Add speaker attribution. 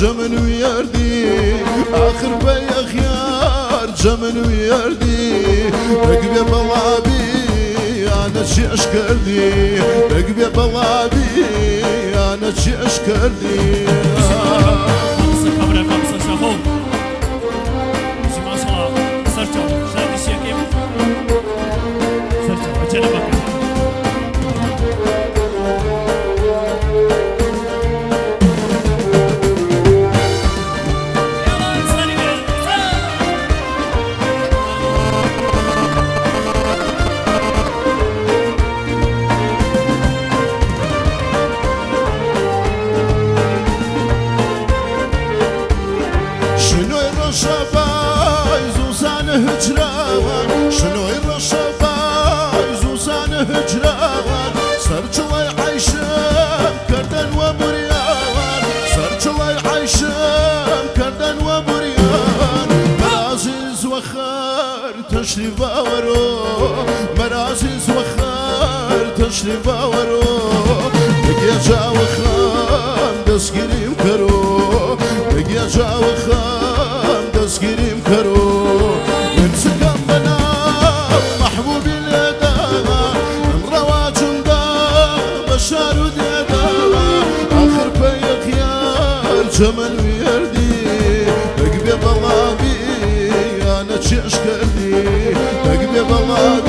Speaker 1: جمن ويردي آخر بيا خيار جمن ويردي رقبي بلابي أنا شي أشكردي رقبي بلابي أنا شي أشكردي هجران شنو الرشباي زوزان هجران سرجلي عيشم كردن وبريان سرجلي عيشم كردن وبريان مرازيز وخار تشريف باورو مرازيز وخار تشريف باورو بقيا جا وخام دسگیریم کرو بقيا جا وخام دسگیریم کرو جمن ويردي رقبي بلابي أنا شي أشكردي رقبي بلابي